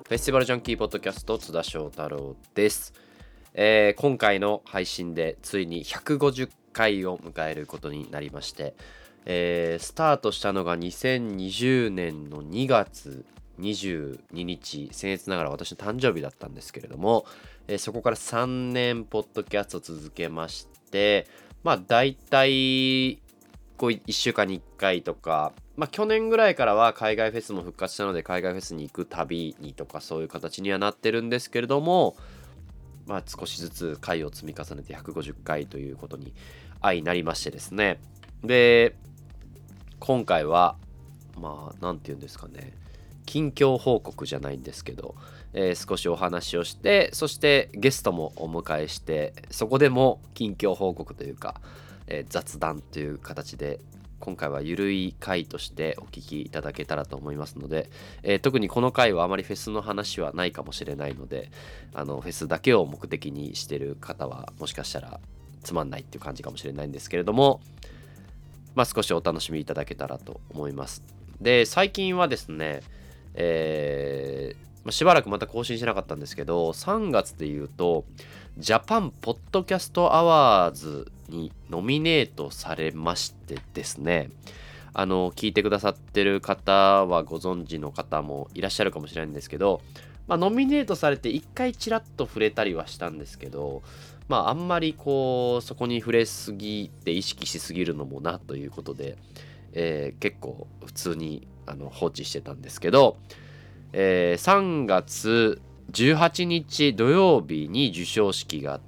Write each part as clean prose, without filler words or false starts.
フェスティバルジャンキーポッドキャスト津田翔太郎です。今回の配信でついに150回を迎えることになりまして、スタートしたのが2020年の2月22日、僭越ながら私の誕生日だったんですけれども、そこから3年ポッドキャストを続けまして、だいたいこう1週間に1回とか、去年ぐらいからは海外フェスも復活したので海外フェスに行く旅にとかそういう形にはなってるんですけれども、少しずつ回を積み重ねて150回ということに相なりましてですね。で、今回はなんて言うんですかね、近況報告じゃないんですけど、少しお話をして、そしてゲストもお迎えして、そこでも近況報告というか、雑談という形で今回はゆるい回としてお聞きいただけたらと思いますので、特にこの回はあまりフェスの話はないかもしれないので、フェスだけを目的にしている方はもしかしたらつまんないっていう感じかもしれないんですけれども、少しお楽しみいただけたらと思います。で、最近はですね、しばらくまた更新しなかったんですけど、3月で言うとジャパンポッドキャストアワーズにノミネートされましてですね、聞いてくださってる方はご存知の方もいらっしゃるかもしれないんですけど、ノミネートされて一回ちらっと触れたりはしたんですけど、あんまりそこに触れすぎて意識しすぎるのもなということで、結構普通に放置してたんですけど、3月18日土曜日に授賞式があって、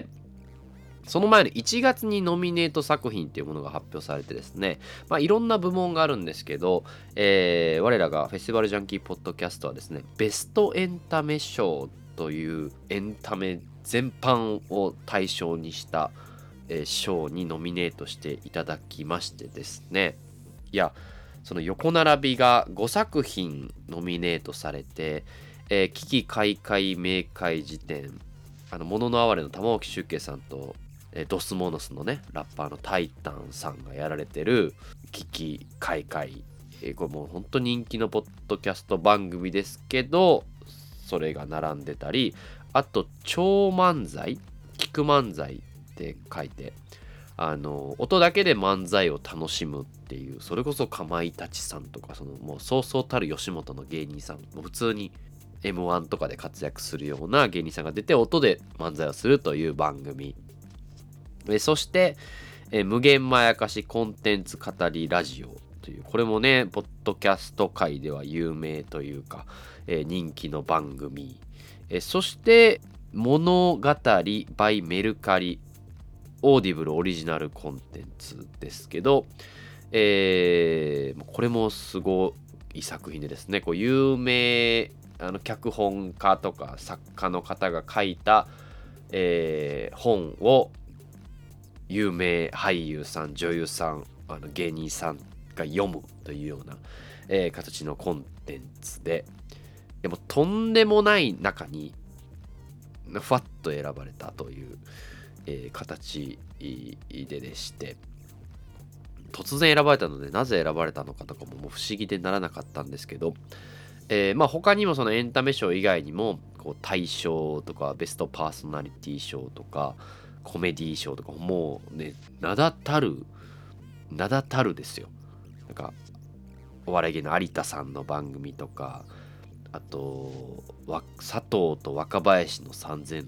その前の1月にノミネート作品っていうものが発表されてですね、いろんな部門があるんですけど、我らがフェスティバルジャンキーポッドキャストはですね、ベストエンタメ賞というエンタメ全般を対象にした賞にノミネートしていただきましてですね、いや、その横並びが5作品ノミネートされて、危機開会明快辞典、もののあわれの玉置周慶さんと、ドスモノスのねラッパーのタイタンさんがやられてる危機開会、これもう本当に人気のポッドキャスト番組ですけど、それが並んでたり、あと超漫才、聞く漫才って書いて、音だけで漫才を楽しむっていう、それこそかまいたちさんとか、もうそうそうたる吉本の芸人さん、もう普通に M1 とかで活躍するような芸人さんが出て音で漫才をするという番組、そして、無限まやかしコンテンツ語りラジオという、これもねポッドキャスト界では有名というか、人気の番組、そして物語 by メルカリ、オーディブルオリジナルコンテンツですけど、これもすごい作品でですね、有名脚本家とか作家の方が書いた、本を有名俳優さん、女優さん、芸人さんが読むというような、形のコンテンツで、でもとんでもない中にふわっと選ばれたという、形でして、突然選ばれたのでなぜ選ばれたのかとかももう不思議でならなかったんですけど、他にもそのエンタメ賞以外にも大賞とかベストパーソナリティ賞とかコメディ賞とか、もうね名だたるですよ。なんかお笑い芸の有田さんの番組とか、あと佐藤と若林の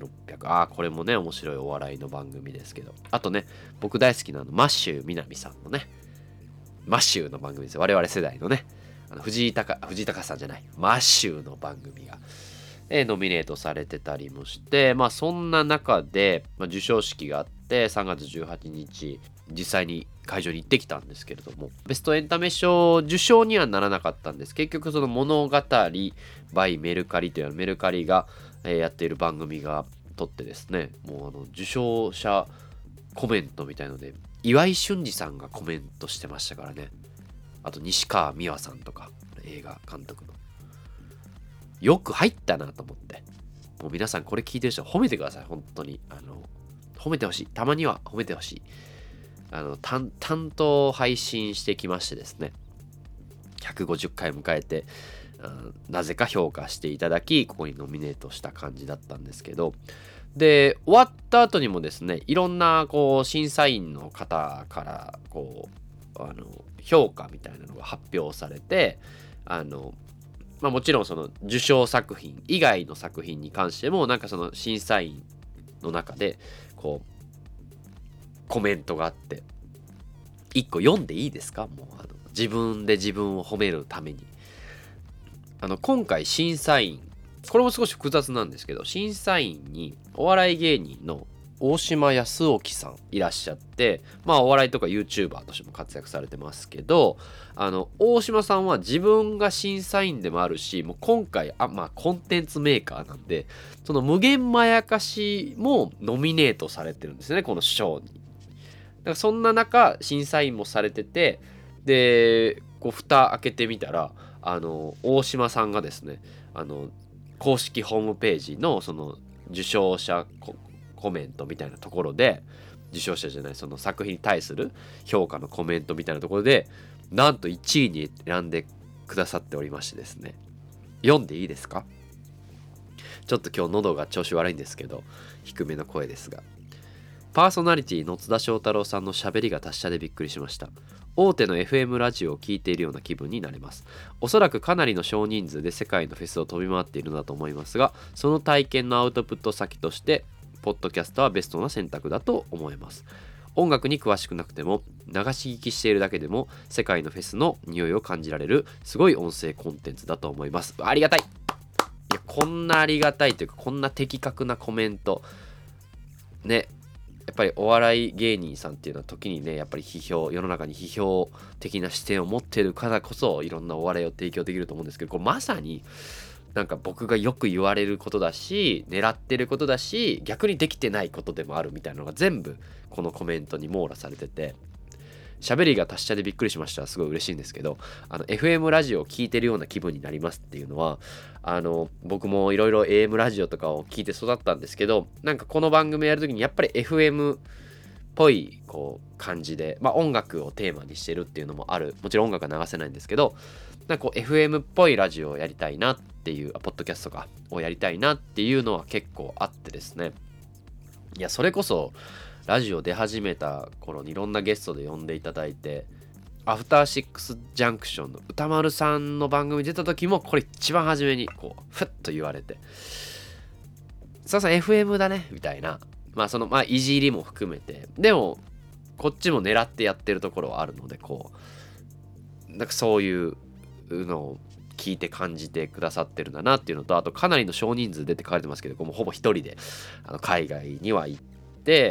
3600、これもね面白いお笑いの番組ですけど、あとね僕大好きなマッシュみなみさんのねマッシュの番組ですよ。我々世代のね藤井隆さんじゃないマッシュの番組が、ノミネートされてたりもして、そんな中で、授賞式があって3月18日実際に会場に行ってきたんですけれども、ベストエンタメ賞受賞にはならなかったんです。結局その物語 by メルカリというメルカリが、やっている番組が撮ってですね、もう受賞者コメントみたいので岩井俊二さんがコメントしてましたからね。あと西川美和さんとか、映画監督の、よく入ったなと思って、もう皆さんこれ聞いてる人は褒めてください。本当に褒めてほしい。たまには褒めてほしい。担当配信してきましてですね、150回迎えて、 なぜか評価していただき、ここにノミネートした感じだったんですけど、で終わった後にもですね、いろんなこう審査員の方からこう評価みたいなのが発表されて、もちろんその受賞作品以外の作品に関してもなんかその審査員の中でこうコメントがあって、一個読んでいいですか？もう自分で自分を褒めるために。今回審査員、これも少し複雑なんですけど、審査員にお笑い芸人の大島康興さんいらっしゃって、お笑いとか YouTuber としても活躍されてますけど、大島さんは自分が審査員でもあるし、もう今回コンテンツメーカーなんで、その無限まやかしもノミネートされてるんですね、この賞に。だからそんな中審査員もされてて、でこう蓋開けてみたら大島さんがですね、公式ホームページのその受賞者コメントみたいなところで、受賞者じゃない、その作品に対する評価のコメントみたいなところで、なんと1位に選んでくださっておりましてですね、読んでいいですか？ちょっと今日喉が調子悪いんですけど、低めの声ですが、パーソナリティの津田翔太郎さんの喋りが達者でびっくりしました。大手の FM ラジオを聞いているような気分になれます。おそらくかなりの少人数で世界のフェスを飛び回っているのだと思いますが、その体験のアウトプット先としてポッドキャストはベストな選択だと思います。音楽に詳しくなくても流し聞きしているだけでも世界のフェスの匂いを感じられるすごい音声コンテンツだと思います。ありがたい。いや、こんなありがたいというか、こんな的確なコメントね。やっぱりお笑い芸人さんっていうのは時にね、やっぱり世の中に批評的な視点を持っているからこそいろんなお笑いを提供できると思うんですけど、これまさになんか僕がよく言われることだし、狙ってることだし、逆にできてないことでもあるみたいなのが全部このコメントに網羅されてて、喋りが達者でびっくりしました。すごい嬉しいんですけど、FM ラジオを聞いてるような気分になりますっていうのは、僕もいろいろ AM ラジオとかを聞いて育ったんですけど、なんかこの番組やるときにやっぱり FM っぽいこう感じで、音楽をテーマにしてるっていうのもある。もちろん音楽は流せないんですけど、なんかこう FM っぽいラジオをやりたいなっていう、ポッドキャストとかをやりたいなっていうのは結構あってですね。いや、それこそラジオ出始めた頃にいろんなゲストで呼んでいただいて、アフターシックスジャンクションの歌丸さんの番組出た時もこれ一番初めにこうふっと言われて、そうそう FM だねみたいな、いじりも含めて、でもこっちも狙ってやってるところはあるので、こうなんかそういうのを聞いて感じてくださってるんだなっていうのと、あとかなりの少人数でって書かれてますけど、もうほぼ一人で海外には行って、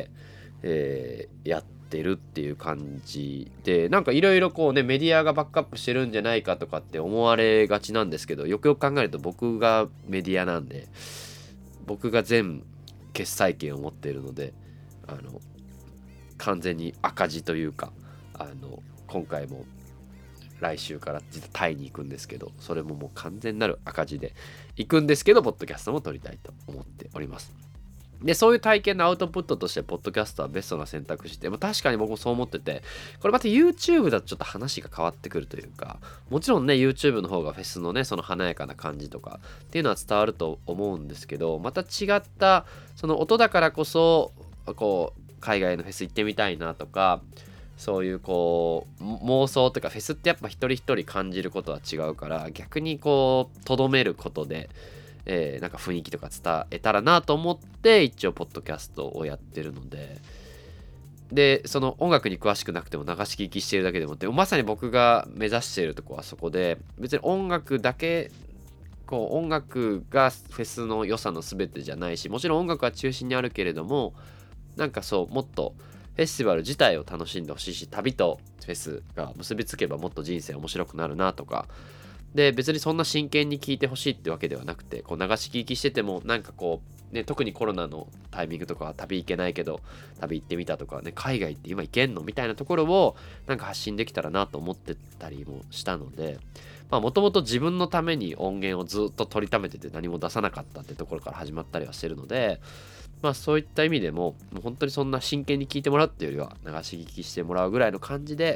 やってるっていう感じで、なんかいろいろこうね、メディアがバックアップしてるんじゃないかとかって思われがちなんですけど、よくよく考えると僕がメディアなんで、僕が全決裁権を持っているので、完全に赤字というか、今回も来週から実はタイに行くんですけど、それももう完全なる赤字で行くんですけど、ポッドキャストも撮りたいと思っております。で、そういう体験のアウトプットとしてポッドキャストはベストな選択肢で、確かに僕もそう思ってて、これまた YouTube だとちょっと話が変わってくるというか、もちろんね YouTube の方がフェスのね、その華やかな感じとかっていうのは伝わると思うんですけど、また違ったその音だからこそこう海外のフェス行ってみたいなとか、そういうこう妄想とか、フェスってやっぱ一人一人感じることは違うから、逆にこうとどめることでなんか雰囲気とか伝えたらなと思って一応ポッドキャストをやってるので、その音楽に詳しくなくても流し聞きしてるだけでもって、まさに僕が目指しているとこはそこで、別に音楽だけこう音楽がフェスの良さの全てじゃないし、もちろん音楽は中心にあるけれども、なんかそうもっとフェスティバル自体を楽しんでほしいし、旅とフェスが結びつけばもっと人生面白くなるなとかで、別にそんな真剣に聞いてほしいってわけではなくて、こう流し聞きしててもなんかこうね、特にコロナのタイミングとかは旅行けないけど旅行ってみたとかね、海外って今行けんのみたいなところをなんか発信できたらなと思ってたりもしたので、もともと自分のために音源をずっと取りためてて何も出さなかったってところから始まったりはしてるので、そういった意味でも、もう本当にそんな真剣に聞いてもらうっていうよりは流し聞きしてもらうぐらいの感じで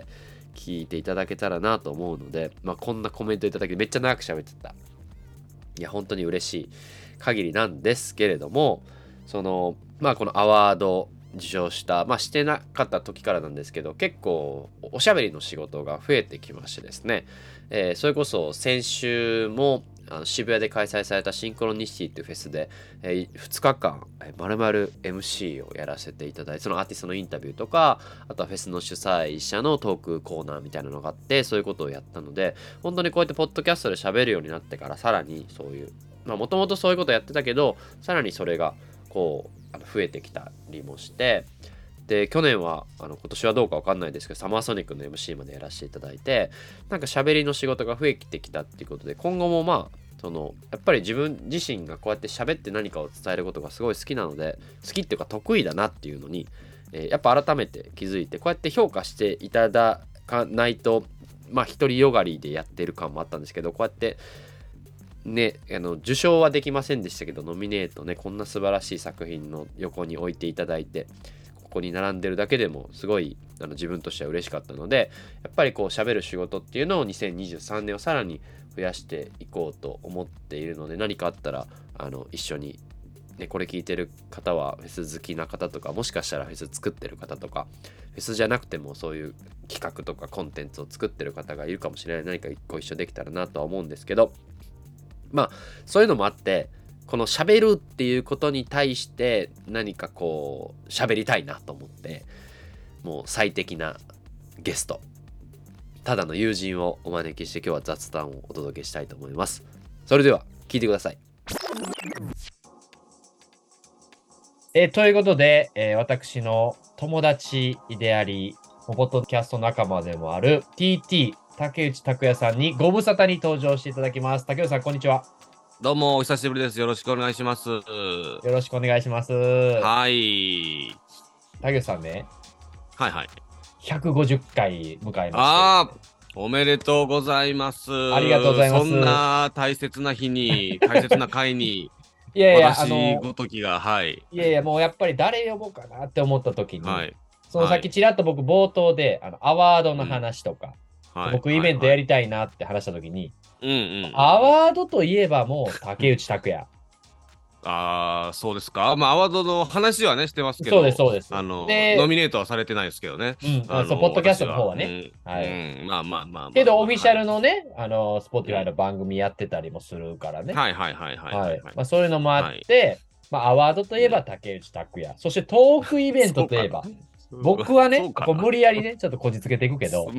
聞いていただけたらなと思うので、こんなコメントいただけてめっちゃ長く喋ってた。いや本当に嬉しい限りなんですけれども、このアワード受賞した、してなかった時からなんですけど、結構おしゃべりの仕事が増えてきましてですね、それこそ先週も渋谷で開催されたシンクロニシティっていうフェスで、2日間まるまる MC をやらせていただいて、そのアーティストのインタビューとか、あとはフェスの主催者のトークコーナーみたいなのがあって、そういうことをやったので、本当にこうやってポッドキャストで喋るようになってから、さらにそういうもともとそういうことやってたけど、さらにそれがこう増えてきたりもして、で去年は今年はどうか分かんないですけど、サマーソニックの MC までやらせていただいて、なんか喋りの仕事が増えてきたっていうことで、今後もやっぱり自分自身がこうやって喋って何かを伝えることがすごい好きなので、好きっていうか得意だなっていうのに、やっぱ改めて気づいて、こうやって評価していただかないと、独りよがりでやってる感もあったんですけど、こうやってね、受賞はできませんでしたけど、ノミネートね、こんな素晴らしい作品の横に置いていただいて、ここに並んでるだけでもすごい自分としては嬉しかったので、やっぱりこう喋る仕事っていうのを2023年をさらに増やしていこうと思っているので、何かあったら一緒に、ね、これ聞いてる方はフェス好きな方とか、もしかしたらフェス作ってる方とか、フェスじゃなくてもそういう企画とかコンテンツを作ってる方がいるかもしれない。何かご一緒できたらなとは思うんですけど、そういうのもあって、この喋るっていうことに対して何かこう喋りたいなと思って、もう最適なゲスト、ただの友人をお招きして、今日は雑談をお届けしたいと思います。それでは聞いてください。ということで、私の友達であり、ポッドキャスト仲間でもある TT 竹内拓也さんにご無沙汰に登場していただきます。竹内さん、こんにちは。 どうもお久しぶりです。よろしくお願いします。よろしくお願いします。 はい。 竹内さんね。 はいはい。 150回迎えまして。 おめでとうございます。 ありがとうございます。 そんな大切な日に、大切な会に、 いやいや、 私ごときが、はい。 いやいや、もうやっぱり誰呼ぼうかなって思った時に、そのさっきちらっと僕冒頭でアワードの話とか、僕イベントやりたいなって話した時に、アワードといえばもう竹内拓也。 そうですか。アワードの話はね、してますけど、 そうです。 ノミネートはされてないですけどね。 ポッドキャストの方はね。けど、オフィシャルのね、Spotify の番組やってたりもするからね。そういうのもあって、アワードといえば竹内拓也。そしてトークイベントといえば、僕はね、無理やりね、ちょっとこじつけていくけど。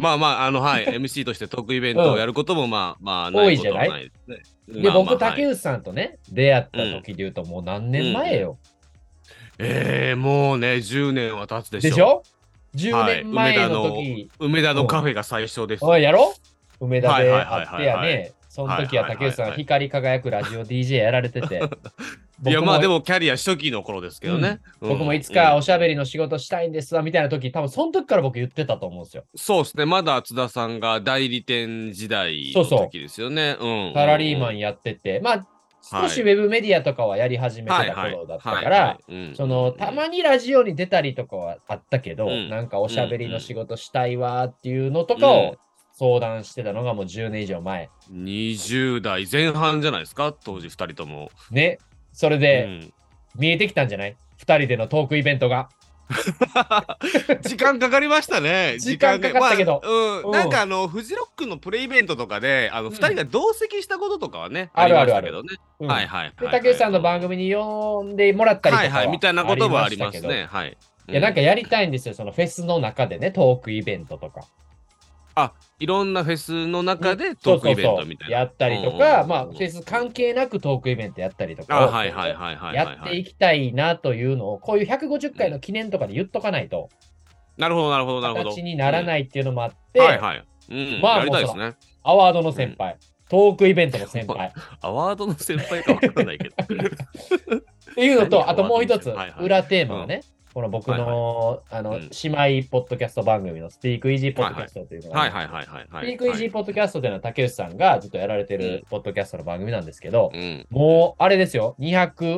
MC としてトークイベントをやることも、 多いじゃない。で、僕、竹内さんとね、出会った時で言うと、もう何年前よ。 もうね、10年は経つでしょ。 でしょ ?10 年前の時。 梅田のカフェが最初です。 やろ梅田で会ってやね。その時は竹内さん、光り輝くラジオ DJ やられてて。 いやでもキャリア初期の頃ですけどね。 僕もいつかおしゃべりの仕事したいんですわみたいな時、多分その時から僕言ってたと思うんですよ。 そうですね。まだ津田さんが代理店時代の時ですよね。 サラリーマンやってて、少しウェブメディアとかはやり始めてた頃だったから、たまにラジオに出たりとかはあったけど、なんかおしゃべりの仕事したいわっていうのとかを相談してたのがもう10年以上前。 20代前半じゃないですか、当時2人とも。 ね。それで、見えてきたんじゃない ?2 人でのトークイベントが。 時間かかりましたね。 時間かかったけど。 なんかフジロックのプレイベントとかで、2人が同席したこととかはね、 ありましたけどね。 で、竹内さんの番組に呼んでもらったりとかみたいなこともありますね。 いや、なんかやりたいんですよ、そのフェスの中でね、トークイベントとか。 いろんなフェスの中でトークイベントみたいな。 やったりとか、フェス関係なくトークイベントやったりとか、やっていきたいなというのを、こういう150回の記念とかで言っとかないと、 なるほど。 形にならないっていうのもあって、 やりたいですね。 アワードの先輩、トークイベントの先輩。 アワードの先輩かわからないけど。 っていうのと、あともう一つ、裏テーマがね、この僕の姉妹ポッドキャスト番組のスピークイージーポッドキャストというのが、スピークイージーポッドキャストというのは竹内さんがずっとやられてるポッドキャストの番組なんですけど、もうあれですよ、200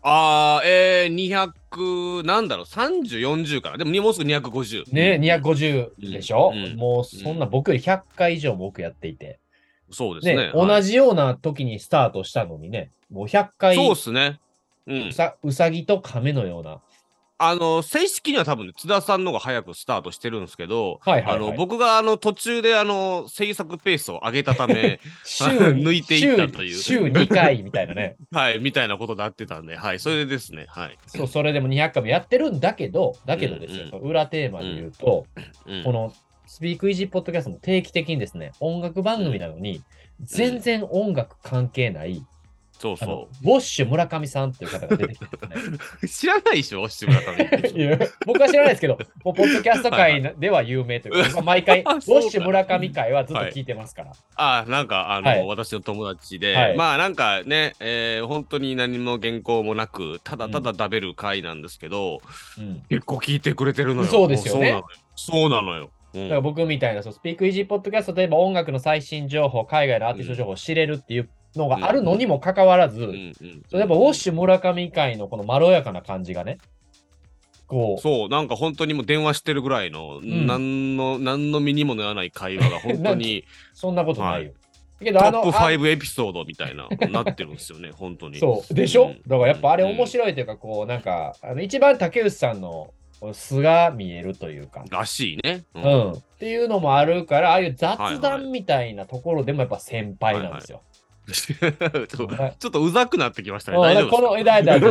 200、なんだろう、30、40かな。でももうすぐ250。 ね、250でしょ、 うんもうそんな僕より100回以上僕やっていて。ね、 そうですね。 同じような時にスタートしたのにね、もう100回そうですね。 うさぎと亀のような。 正式には多分ね、津田さんの方が早くスタートしてるんですけど、 はいはいはい僕が途中で制作ペースを上げたため、 週抜いていったという。 週2回みたいなね。 はい、みたいなことになってたんで、はい、それですね。はい。 そう、それでも200回もやってるんだけどですよ、その裏テーマで言うと、このスピークイージーポッドキャストも定期的にですね、音楽番組なのに、全然音楽関係ない、 そうそウォッシュ村上さんっていう方が出てきてですね。 う。知らないでしょ、志村さん。 いや僕は知らないですけど、もうポッドキャスト界では有名というか、僕は毎回、ウォッシュ村上会はずっと聞いてますから。 なんかはい私の友達で、 はいまあなんかね、本当に何も原稿もなく、ただただ食べる会なんですけど、結構聞いてくれてるのよ。 そうですよね。 そうなのよ。 だから僕みたいな、スピークイージーポッドキャストといえば音楽の最新情報、海外のアーティスト情報を知れるっていうのがあるのにもかかわらず、やっぱウォッシュ村上会のこのまろやかな感じがね、こう。 そう、なんか本当にもう電話してるぐらいの、何の身にもならない会話が本当に。 そんなことないよ。 けどトップ5エピソードみたいな、なってるんですよね、本当に。 そう。でしょ、だからやっぱあれ面白いというか、こう、なんか、一番竹内さんの素が見えるというか。 らしいね。 っていうのもあるから、ああいう雑談みたいなところでもやっぱ先輩なんですよ。 ちょっとうざくなってきましたね。 大丈夫ですか？この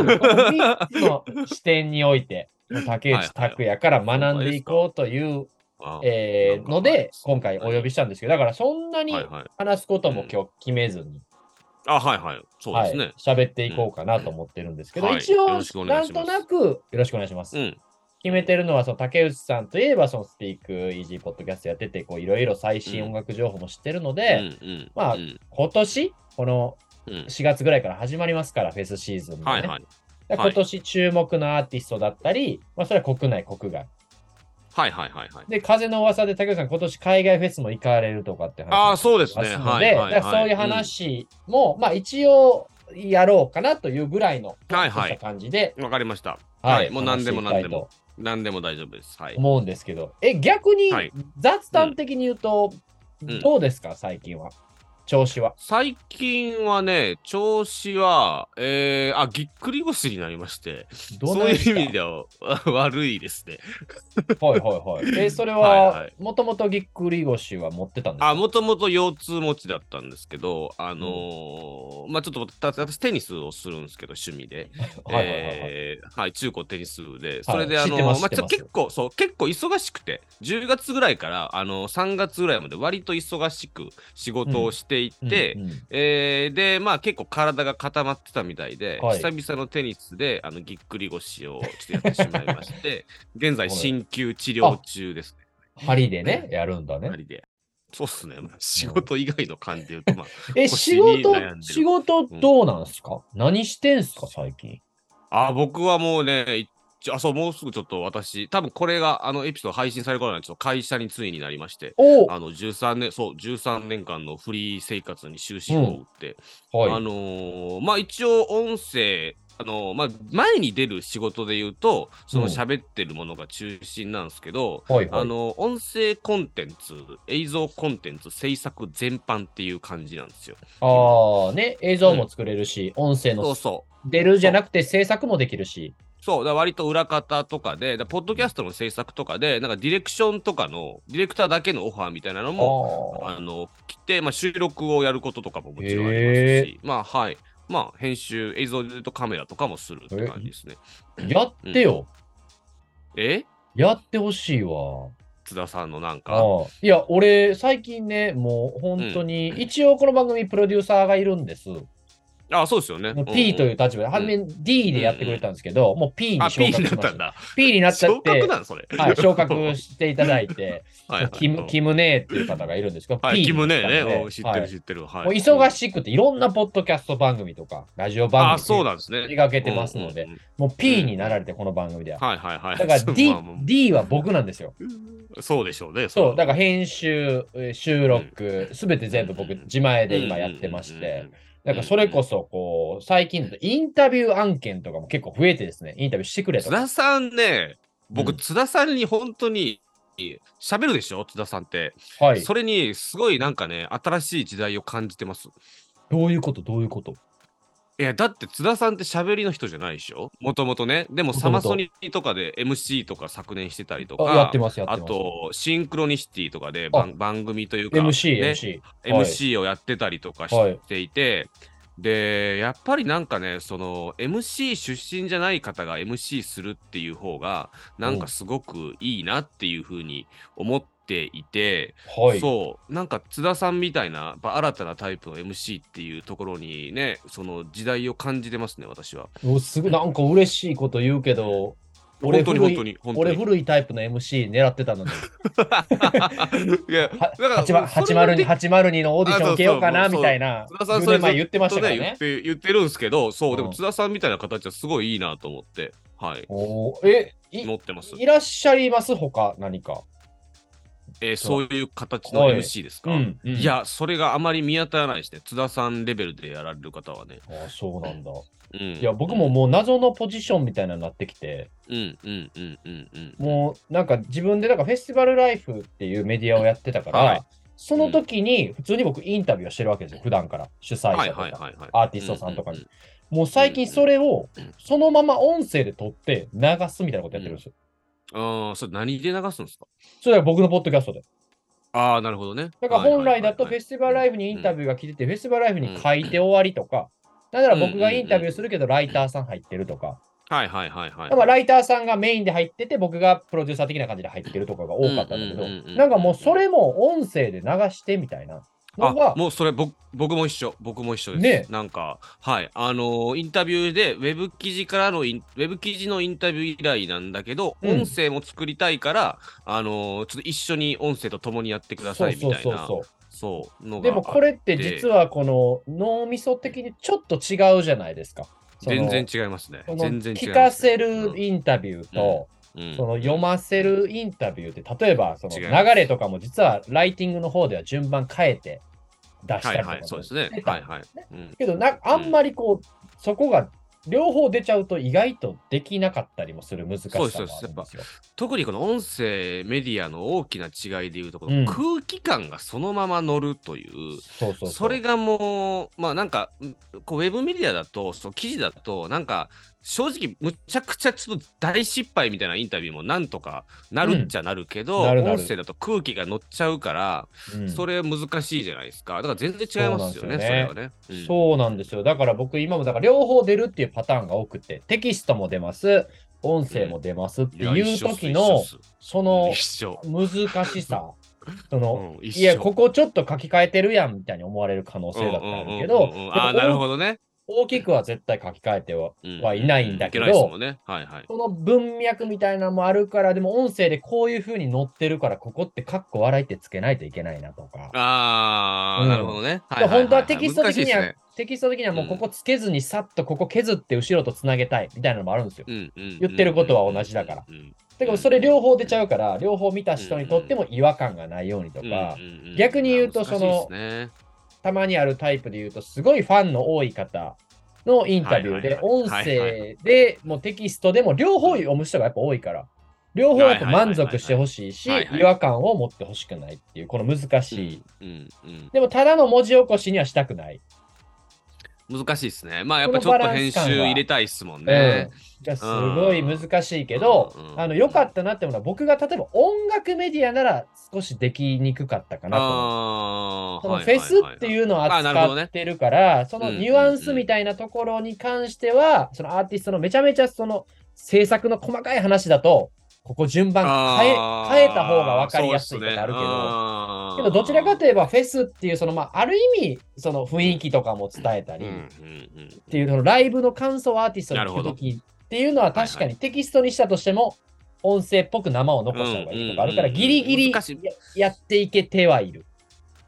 3つの視点において、竹内拓也から学んでいこうというので、今回お呼びしたんですけど、だからそんなに話すことも今日決めずに。 そうですね。 喋っていこうかなと思ってるんですけど、一応、なんとなくよろしくお願いします。決めてるのは、竹内さんといえば、スピークイージーポッドキャストやってて、いろいろ最新音楽情報も知ってるので、まあ、今年、この4月ぐらいから始まりますから、フェスシーズンもね。今年注目のアーティストだったり、まあ、それは国内、国外。で、風の噂で竹内さん、今年海外フェスも行かれるとかって話そうですね。 そういう話も、まあ一応やろうかなというぐらいの感じで。 わかりました。もう何でも大丈夫です。 思うんですけど、逆に雑談的に言うと、どうですか、最近は。調子は。 最近はね、調子は、ぎっくり腰になりまして、そういう意味では悪いですね。 はいはいはい。それは、もともとぎっくり腰は持ってたんですか？ もともと腰痛持ちだったんですけど、まあちょっと私テニスをするんですけど、趣味で。中高テニス部で、それで結構忙しくて、10月ぐらいから3月ぐらいまで割と忙しく仕事をしていて、で、まあ結構体が固まってたみたいで、久々のテニスでぎっくり腰をちょっとやってしまいまして、現在鍼灸治療中ですね。 針でね、やるんだね。 針で。そうっすね。仕事以外の感じで言うと、まあ。仕事どうなんすか？何してんすか、最近。 僕はもうね、もうすぐちょっと私、多分これがエピソード配信される頃なんですけど、会社についになりまして、13年間のフリー生活に終止符を打って、まあ一応音声、まあ、前に出る仕事で言うと、その喋ってるものが中心なんですけど、音声コンテンツ、映像コンテンツ、制作全般っていう感じなんですよ。 映像も作れるし、音声の出るじゃなくて制作もできるし。 割と裏方とかで、ポッドキャストの制作とかで、なんかディレクションとかの、ディレクターだけのオファーみたいなのも、来て、まあ収録をやることとかももちろんありますし、まあ編集、映像で言うとカメラとかもするって感じですね。 やってよ。やってほしいわ。 津田さんのなんか。 いや、俺、最近ね、もう本当に、一応この番組プロデューサーがいるんです。 そうですよね。 P という立場で、初め D でやってくれたんですけど、もう P に昇格しました。P になっちゃって、 昇格なんそれ。 昇格していただいて、キムネーっていう方がいるんですけど、 キムネーね、知ってる。もう忙しくて、いろんなポッドキャスト番組とか、ラジオ番組を手掛けてますので、もう P になられて、この番組では。 だから D は僕なんですよ。 そうでしょうね。 だから編集、収録、すべて全部僕、自前で今やってまして、 なんかそれこそ、こう、最近だとインタビュー案件とかも結構増えてですね、インタビューしてくれとか。 津田さんね、僕、津田さんに本当に喋るでしょ、津田さんって。はい。それに、すごいなんかね、新しい時代を感じてます。 どういうことどういうこと？ いや、だって津田さんって喋りの人じゃないでしょ、もともとね。でもサマソニとかで MC とか昨年してたりとか、 やってます。 あとシンクロニシティとかで番組というか、 MC をやってたりとかしていて、で、やっぱりなんかね、その MC 出身じゃない方が MC するっていう方が、なんかすごくいいなっていうふうに思っていて、そう、なんか津田さんみたいな新たなタイプの MC っていうところにね、その時代を感じてますね、私は。 すごいなんか嬉しいこと言うけど、俺古いタイプの MC 狙ってたのに。いや、802のオーディション受けようかなみたいな。 津田さん、それ言ってましたからね。 言ってるんですけど、そう、でも津田さんみたいな形はすごいいいなと思って、はい。持ってます。 いらっしゃいます、他何か。 そういう形の MC ですか？いや、それがあまり見当たらないですね。津田さんレベルでやられる方はね。 ああ、そうなんだ。いや、僕ももう謎のポジションみたいなのになってきて、もうなんか自分でなんかフェスティバルライフっていうメディアをやってたから、その時に普通に僕インタビューをしてるわけですよ、普段から。主催者とか、アーティストさんとかに。もう最近それをそのまま音声で撮って流すみたいなことやってるんですよ。 それ何で流すんですか？ それは僕のポッドキャストで。 ああ、なるほどね。 だから本来だとフェスティバルライフにインタビューが来てて、フェスティバルライフに書いて終わりとか、だから僕がインタビューするけど、ライターさん入ってるとか。だからライターさんがメインで入ってて、僕がプロデューサー的な感じで入ってるとかが多かったんだけど、なんかもうそれも音声で流してみたいな。 もうそれ僕も一緒です。ね、なんか、はい、インタビューでウェブ記事のインタビュー依頼なんだけど、音声も作りたいから、ちょっと一緒に音声と共にやってくださいみたいな。そうでもこれって実はこの脳みそ的にちょっと違うじゃないですか。 全然違いますね。 聞かせるインタビューと、その読ませるインタビューって、例えばその流れとかも実はライティングの方では順番変えて出したりとかそうですね。 けどあんまりこうそこが両方出ちゃうと意外とできなかったりもする難しさがあるんですよ。 特にこの音声メディアの大きな違いでいうと、この空気感がそのまま乗るという、それがもうまあなんかこうウェブメディアだと、その記事だとなんか正直むちゃくちゃちょっと大失敗みたいなインタビューもなんとかなるっちゃなるけど、音声だと空気が乗っちゃうから、それ難しいじゃないですか。だから全然違いますよね、それはね。 そうなんですよ。だから僕今もだから両方出るっていうパターンが多くて、テキストも出ます、音声も出ますっていう時の、その難しさ。いや、ここちょっと書き換えてるやんみたいに思われる可能性だったんだけど、 なるほどね。 大きくは絶対書き換えてはいないんだけど、その文脈みたいなのもあるから、でも音声でこういう風に載ってるから、ここってカッコ笑いってつけないといけないなとか。 なるほどね。 本当はテキスト的にはもうここつけずにさっとここ削って後ろとつなげたいみたいなのもあるんですよ。言ってることは同じだから。でもそれ両方出ちゃうから、両方見た人にとっても違和感がないようにとか、逆に言うとたまにあるタイプで言うと、すごいファンの多い方のインタビューで、音声でもテキストでも両方読む人がやっぱ多いから、両方やっぱ満足してほしいし、違和感を持ってほしくないっていう、この難しい。でも、ただの文字起こしにはしたくない。 難しいですね。まあやっぱちょっと編集入れたいっすもんね。 すごい難しいけど、良かったなってものは、僕が例えば音楽メディアなら少しできにくかったかなと思う。そのフェスっていうのを扱ってるから、そのニュアンスみたいなところに関しては、そのアーティストのめちゃめちゃその制作の細かい話だと、ここ順番変えた方が分かりやすいとかあるけど、どちらかといえばフェスっていうそのある意味その雰囲気とかも伝えたりっていうそのライブの感想をアーティストに聞くときっていうのは確かにテキストにしたとしても音声っぽく生を残した方がいいとかあるからギリギリやっていけてはいる。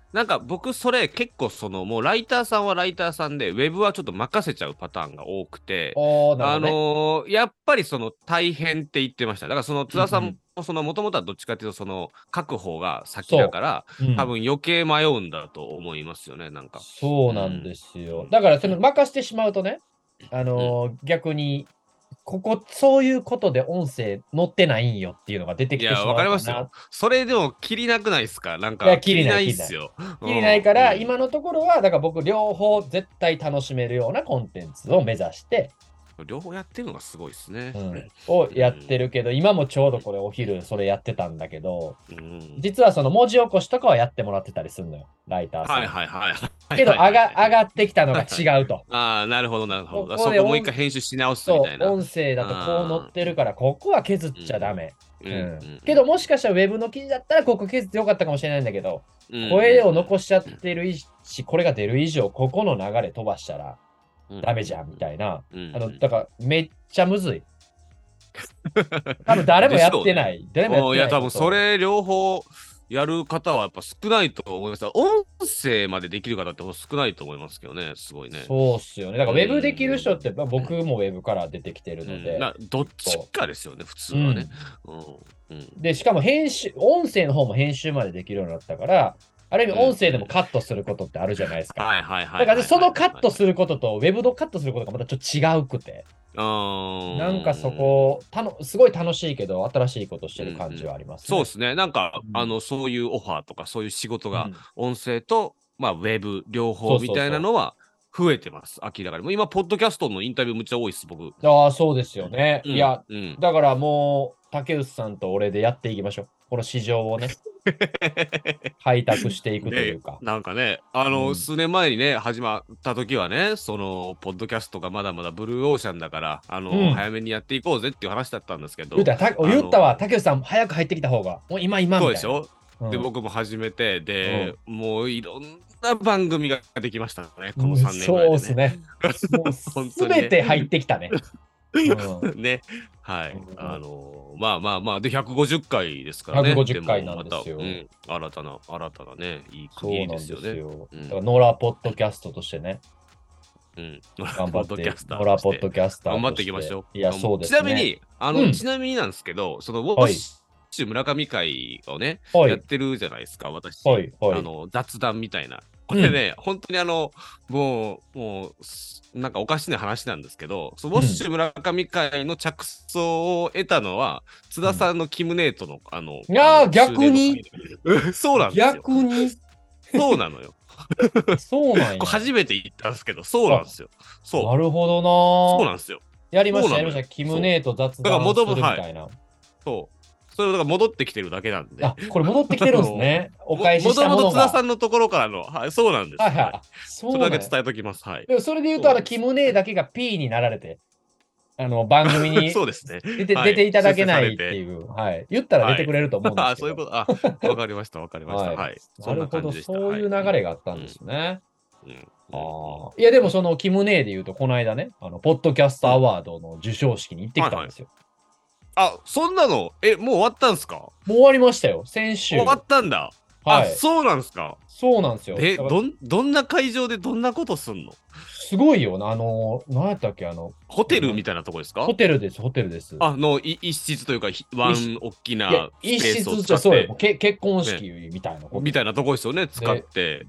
なんか僕それ結構もうライターさんはライターさんでウェブはちょっと任せちゃうパターンが多くて、やっぱり大変って言ってました。だから津田さんももともとはどっちかっていうと書く方が先だから、多分余計迷うんだと思いますよね、なんか。 そうなんですよ。だから任してしまうとね、逆にそういうことで音声載ってないんよっていうのが出てきてしまうかな。 いや、わかりますよ。それでも、きりなくないですか？なんか、きりないっすよ。 きりないから、今のところは、だから僕、両方絶対楽しめるようなコンテンツを目指して、 両方やってるのがすごいですね。 をやってるけど、今もちょうどこれお昼それやってたんだけど、実は文字起こしとかはやってもらってたりするのよ、ライターさん。 はいはいはい。 けど上がってきたのが違うと。 ああ、なるほどなるほど。そこもう一回編集し直すみたいな。 音声だとこう載ってるから、ここは削っちゃダメ。けどもしかしたらウェブの記事だったらここ削ってよかったかもしれないんだけど、声を残しちゃってるし、これが出る以上、ここの流れ飛ばしたら、ダメじゃんみたいな。だからめっちゃむずい。多分誰もやってない。誰もやってない。 いや、多分それ両方やる方はやっぱ少ないと思います。音声までできる方って少ないと思いますけどね、すごいね。 そうっすよね。だからウェブできる人って、僕もウェブから出てきてるので。 どっちかですよね、普通はね。 で、しかも音声の方も編集までできるようになったから、ある意味音声でもカットすることってあるじゃないですか。だからそのカットすることとウェブのカットすることがまたちょっと違うくて。なんかそこ、すごい楽しいけど、新しいことしてる感じはありますね。 そうですね。なんか、そういうオファーとか、そういう仕事が、音声と、ウェブ両方みたいなのは増えてます。明らかに。もう今、ポッドキャストのインタビューむっちゃ多いです、僕。 ああ、そうですよね。いや、だからもう、竹内さんと俺でやっていきましょう。この市場をね。開拓していくというか。 なんかね、数年前にね、始まった時はね、ポッドキャストがまだまだブルーオーシャンだから、早めにやっていこうぜっていう話だったんですけど。 言ったわ、竹内さん、早く入ってきた方が、もう今みたいな。 そうでしょ。で、僕も始めて、で、もういろんな番組ができましたね、この3年ぐらいで、ね。 そうですね。すべて入ってきたね。 ね。はい。で、150回ですからね。 150回なんですよ。 新たなね、いい区切りですよね。 だからノラポッドキャストとしてね。 頑張って、 ノラポッドキャスター。 頑張っていきましょう。 いや、そうですね。ちなみになんですけど、ウォッシュ村上会をね、やってるじゃないですか、私。雑談みたいな。これね、本当にもう、なんかおかしな話なんですけど、ウォッシュ村上会の着想を得たのは、津田さんのキムネートの、 いや逆にそうなんですよ。 逆にそうなのよ。 そうなんや。 初めて言ったんですけど、そうなんですよ。そう。 なるほどな。 そうなんですよ。 やりました。キムネート雑談するみたいな。 そう。それだから戻ってきてるだけなんで。 これ戻ってきてるんですね。お返ししたものが。 もともと津田さんのところからの、そうなんです。それだけ伝えときます。はい。 でもそれで言うと、キムネだけが P になられて、番組にそうですね。 出ていただけないっていう。言ったら出てくれると思うんですけど。 そういうこと。わかりました。はい。 なるほど、そういう流れがあったんですね。いや、でもキムネで言うと、この間ね、ポッドキャストアワードの授賞式に行ってきたんですよ。 そんなの、もう終わったんすか？ もう終わりましたよ、先週。 終わったんだ。そうなんすか？ そうなんですよ。 どんな会場でどんなことすんの？ すごいよ。何やったっけホテルみたいなとこですか？ ホテルです。 一室というか、ワン大きなスペースを使って。そうよ。結婚式みたいなこと。 みたいなとこですよね、使って。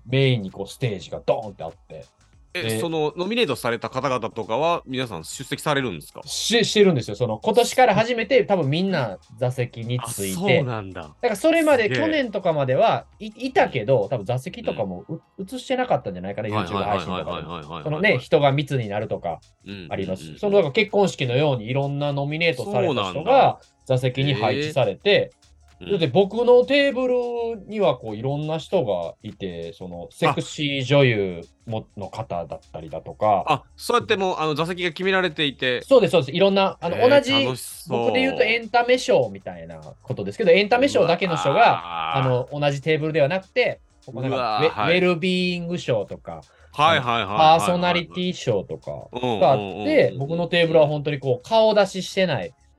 メインにステージがドーンってあって。 ノミネートされた方々とかは皆さん出席されるんですか？ してるんですよ。今年から初めて多分みんな座席について。 そうなんだ。 だからそれまで去年とかまではいたけど、多分座席とかも映してなかったんじゃないかな、YouTube 配信とかで。人が密になるとかあります。だから結婚式のようにいろんなノミネートされた人が座席に配置されて、で僕のテーブルにはいろんな人がいて、セクシー女優の方だったりだとか。 そうやってもう座席が決められていて。 そうです。いろんな、同じ、僕で言うとエンタメショーみたいなことですけど、エンタメショーだけの人が同じテーブルではなくて、ウェルビーイング賞とか、パーソナリティ賞とかがあって、僕のテーブルは本当に顔出ししてない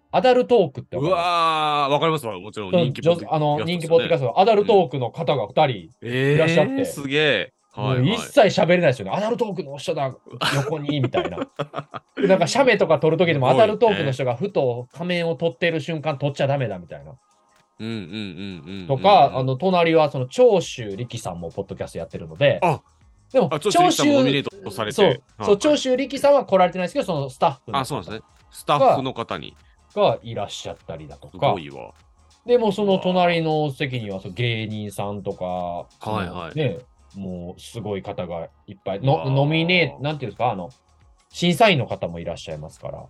アダルトークってうわー、わかりますわ。もちろん人気ポッドキャスト、アダルトークの方が2人いらっしゃって。 すげえ。 もう一切喋れないですよね。アダルトークの人だ、横に、みたいな。なんか、写メとか撮るときでも、アダルトークの人がふと仮面を撮ってる瞬間、撮っちゃダメだ、みたいな。とか、隣は、長州力さんもポッドキャストやってるので、でも、長州長州力さんは来られてないですけど、そのスタッフの。 そうですね。スタッフの方がいらっしゃったりだとか。 すごいわ。 でも、その隣の席には芸人さんとか、ね、もうすごい方がいっぱい、ノミネート、なんていうんですか、審査員の方もいらっしゃいますから。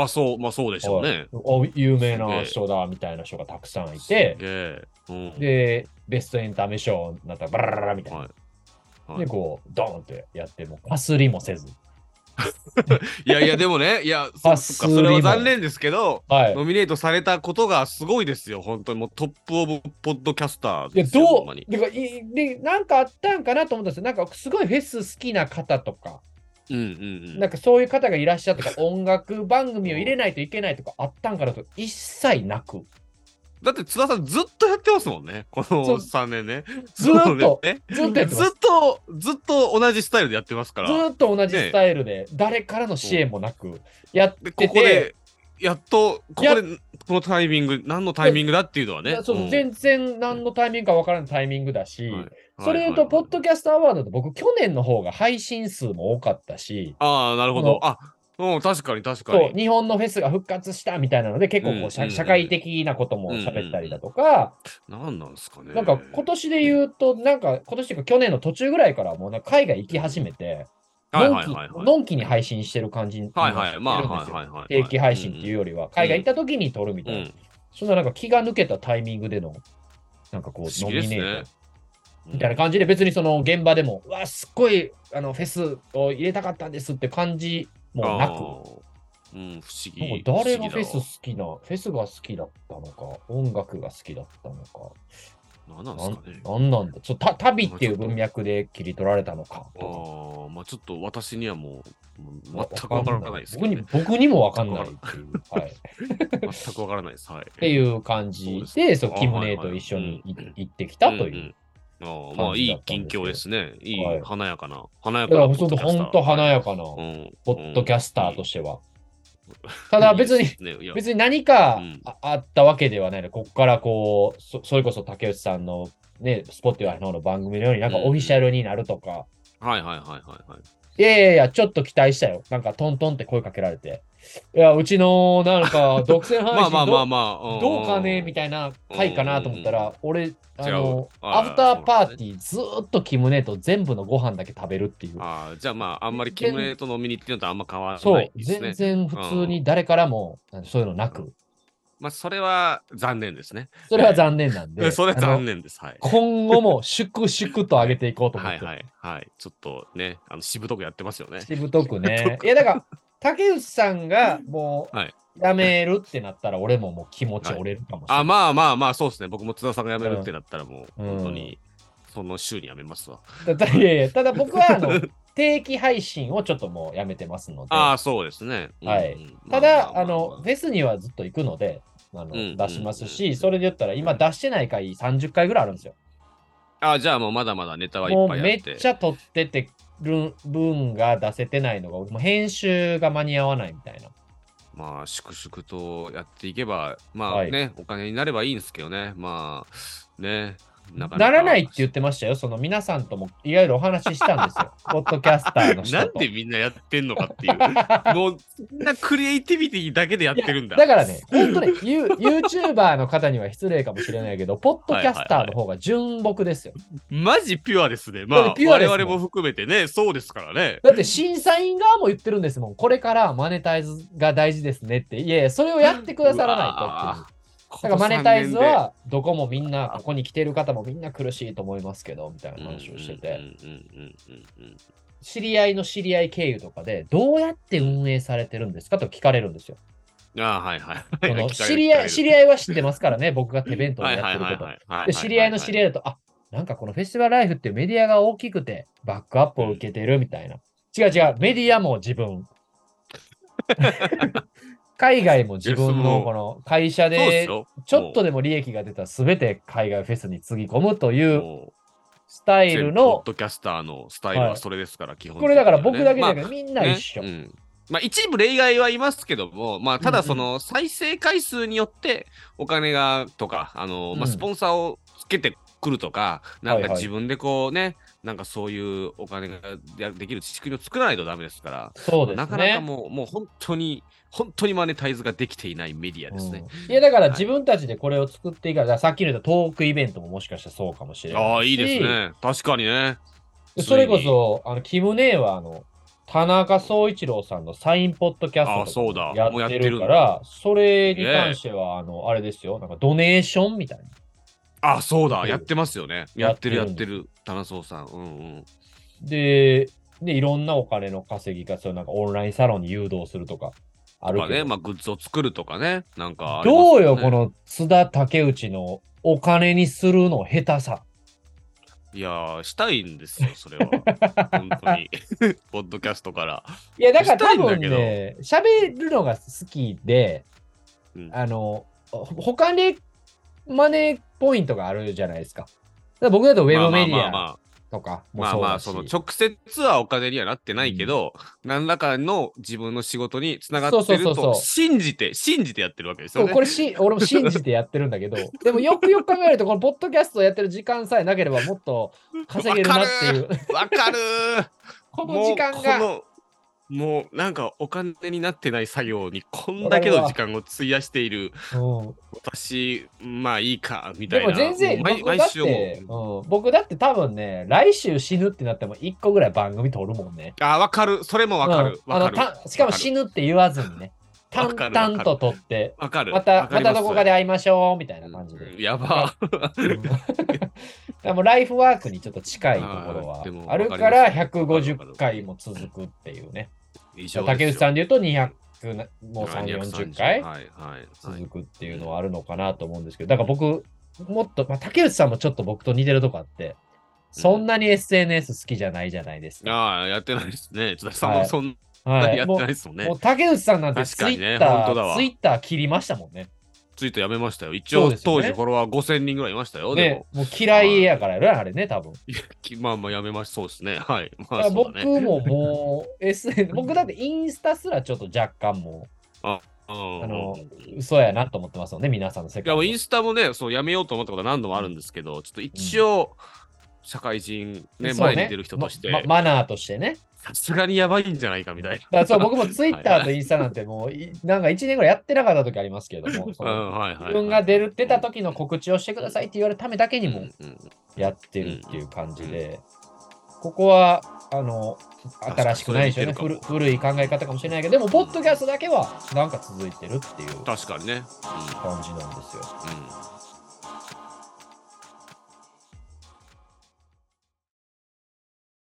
そうでしょうね。 有名な人だみたいな人がたくさんいて、で、ベストエンタメ賞になったらバラララみたいな。で、こう、ドーンってやっても、かすりもせず。 いや、でもね、それは残念ですけど、ノミネートされたことがすごいですよ、本当にもうトップオブポッドキャスターですよ。 で、なんかあったんかなと思ったんですよ。なんかすごいフェス好きな方とか、なんかそういう方がいらっしゃってか、音楽番組を入れないといけないとかあったんかなと、一切なく。 だって津田さんずっとやってますもんね、この3年ね。 ずっとやってます。 ずっと同じスタイルでやってますから。 ずっと同じスタイルで、誰からの支援もなくやってて、 ここでやっとこのタイミング、何のタイミングだっていうのはね。 全然何のタイミングか分からないタイミングだし、それ言うと、ポッドキャストアワードって僕、去年の方が配信数も多かったし。 なるほど。確かに。 そう、日本のフェスが復活したみたいなので、結構こう社会的なことも喋ったりだとか。 なんなんですかね。 なんか今年で言うと、なんか今年というか去年の途中ぐらいからもう海外行き始めて、のんきに配信してる感じになってるんですよ。定期配信っていうよりは、海外行った時に撮るみたいな。そんななんか気が抜けたタイミングでの、なんかこう、ノミネート。みたいな感じで、別にその現場でも、すっごいフェスを入れたかったんですって感じもなく、 不思議。 誰がフェスが好きだったのか、音楽が好きだったのか、何なんだ、旅っていう文脈で切り取られたのか。 ちょっと私にはもう全くわからないですけど、 僕にもわかんないっていう。 全くわからないです。 っていう感じで、キムネーと一緒に行ってきたという。 いい近況ですね。いい、華やかな。 本当華やかな、ポッドキャスターとしては。ただ別に何かあったわけではないの。ここからこう、それこそ竹内さんのね、スポティファイの番組のようになんかオフィシャルになるとか。いや、ちょっと期待したよ。なんかトントンって声かけられて。いや、うちのなんか独占配信どうかねみたいな回かなと思ったら、俺、アフターパーティーずっとキムネーと全部のご飯だけ食べるっていう。 じゃああんまりキムネーと飲みに行ってるのとあんま変わらないですね。 そう、全然普通に誰からもそういうのなく。 それは残念ですね。 それは残念なんで。 それは残念です。 今後も粛々と上げていこうと思って。 ちょっとね、しぶとくやってますよね。 しぶとくね。いや、だから、竹内さんがもう、やめるってなったら、俺ももう気持ち折れるかもしれない。そうですね。僕も津田さんがやめるってなったら、もう、本当に、その週にやめますわ。 ただ僕は、定期配信をちょっともうやめてますので。 そうですね。 ただ、フェスにはずっと行くので、出しますし、それで言ったら、今出してない回30回ぐらいあるんですよ。 じゃあもうまだまだネタはいっぱいあって。 めっちゃ撮っててる分が出せてないのが、もう編集が間に合わないみたいな。 粛々とやっていけば、お金になればいいんですけどね。 ならないって言ってましたよ。皆さんともいろいろお話ししたんですよ。ポッドキャスターの人と。 なんでみんなやってんのかっていう。もう、そんなクリエイティビティだけでやってるんだ。 だからね、本当ね、YouTuber の方には失礼かもしれないけど、ポッドキャスターの方が純朴ですよ。 マジピュアですね。我々も含めてね、そうですからね。 だって審査員側も言ってるんですもん。これからマネタイズが大事ですねって。いやいや、それをやってくださらないとっていう。だからマネタイズはどこもみんな、ここに来てる方もみんな苦しいと思いますけど、みたいな話をしてて。知り合いの知り合い経由とかで、どうやって運営されてるんですかと聞かれるんですよ。知り合いは知ってますからね、僕が手弁当でやってること。で、知り合いの知り合いだと、なんかこのフェスティバルライフっていうメディアが大きくて、バックアップを受けてるみたいな。違う、メディアも自分。 海外も自分のこの会社でちょっとでも利益が出たら全て海外フェスにつぎ込むというスタイルのポッドキャスターのスタイルはそれですから、基本的に、 これだから僕だけだけど、みんな一緒。 まあ一部例外はいますけども、まあただその再生回数によってお金がとか、まあスポンサーをつけてくるとか、なんか自分でこうね、なんかそういうお金ができる仕組みを作らないとダメですから、 そうですね。 なかなかもう本当にマネタイズができていないメディアですね。 いやだから自分たちでこれを作っていいから、さっきの言ったトークイベントももしかしたらそうかもしれないし。 ああ、いいですね。確かにね。 それこそ、キムネは田中総一郎さんのサインポッドキャストとかやってるから、それに関しては、あれですよ、なんかドネーションみたいな。 あ、そうだ、やってますよね。やってる、田中総さん。 で、いろんなお金の稼ぎが、なんかオンラインサロンに誘導するとかあるけど。 ね、まあグッズを作るとかね、なんかどうよ、この津田竹内のお金にするの下手さ。 いやー、したいんですよ、それは。本当に。ポッドキャストから。 いや、だから多分ね、喋るのが好きで、他にマネーポイントがあるじゃないですか。僕だとウェブメディアとかもそうだし。 その直接はお金にはなってないけど、何らかの自分の仕事につながってると信じてやってるわけですよね。 これ俺も信じてやってるんだけど、でもよくよく考えると、このポッドキャストをやってる時間さえなければもっと稼げるなっていう。 わかるこの時間が。 もうなんかお金になってない作業にこんだけの時間を費やしている私、まあいいかみたいな。 でも全然僕だって多分ね、来週死ぬってなっても1個ぐらい番組撮るもんね。 あ、わかる。それもわかる。 しかも死ぬって言わずにね。淡々と撮って、 またどこかで会いましょうみたいな感じで。 やば。 もうライフワークにちょっと近いところはあるから150回も続くっていうね。竹内さんで言うと200、もう3、40回続くっていうのはあるのかなと思うんですけど、だから僕、もっと、竹内さんもちょっと僕と似てるとこあって、そんなに SNS 好きじゃないじゃないですか。 ああ、やってないですね。津田さんもそんなにやってないですもんね。 もう竹内さんなんてツイッター切りましたもんね。 ツイートやめましたよ。一応、当時フォロワー5000人ぐらいいましたよ。 ね、もう嫌いやからやろ、あれね、多分。 まあやめました。そうですね。はい。 僕ももう、僕だってインスタすらちょっと若干もう、嘘やなと思ってますよね、皆さんの世界。 いや、インスタもね、そう、やめようと思ったことは何度もあるんですけど、ちょっと一応、社会人、ね、前に出る人として。 マナーとしてね。 さすがにやばいんじゃないかみたいな。そう、僕もツイッターとインスタなんてもう、なんか1年ぐらいやってなかった時ありますけれども、自分が出た時の告知をしてくださいって言われるためだけにもやってるっていう感じで、ここは、新しくないでしょうね。古い考え方かもしれないけど、でも、ポッドキャストだけはなんか続いてるっていう確かにね。 感じなんですよ。